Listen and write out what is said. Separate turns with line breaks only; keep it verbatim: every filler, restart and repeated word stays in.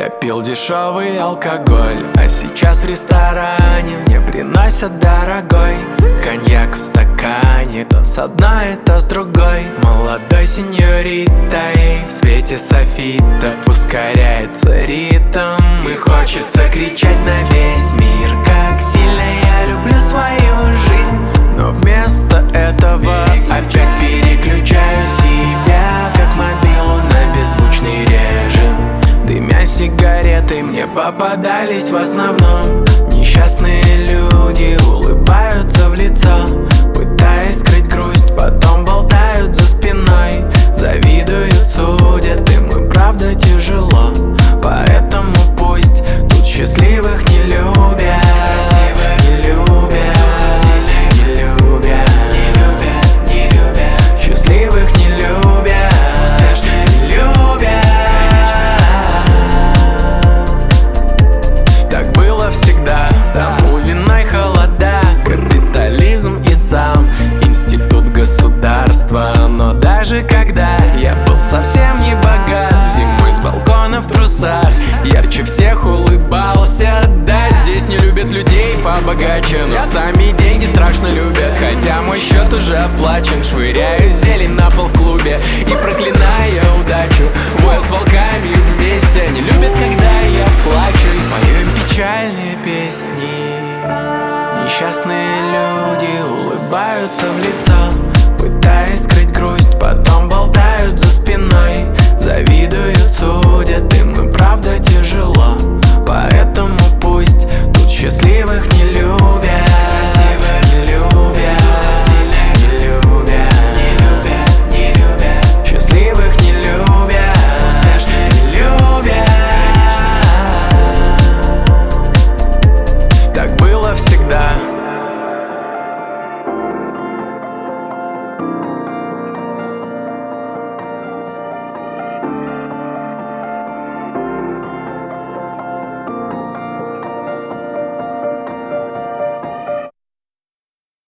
Я пил дешевый алкоголь, а сейчас в ресторане мне приносят дорогой коньяк в стакане, то с одной, то с другой. Молодой сеньоритой в свете софитов ускоряется ритм, и хочется кричать на весь мир, как сильно я люблю свою жизнь. Но вместо этого опять переключаю себя, как мобилу, на беззвучный режим. Дымя сигареты мне попадались в основном несчастные люди, улыбаются в лицо, пытаясь скрыть грусть, потом болтают за спиной, завидуют, судят, им и правда тяжело. Поэтому пусть тут счастливых не любят, не любят, не любят, не любят, не любят, счастливых не любят, не любят. Так было всегда, тому виной холода, капитализм и сам институт государства. Но даже когда я был совсем не богат, зимой с балкона в трусах ярче всех улыбался. Да, здесь не любят людей побогаче, но сами деньги страшно любят. Хотя мой счет уже оплачен, швыряю зелень на пол в клубе и проклиная удачу. Воя с волками вместе, они любят, когда я плачу и пою им печальные песни. Несчастные люди улыбаются в лицо.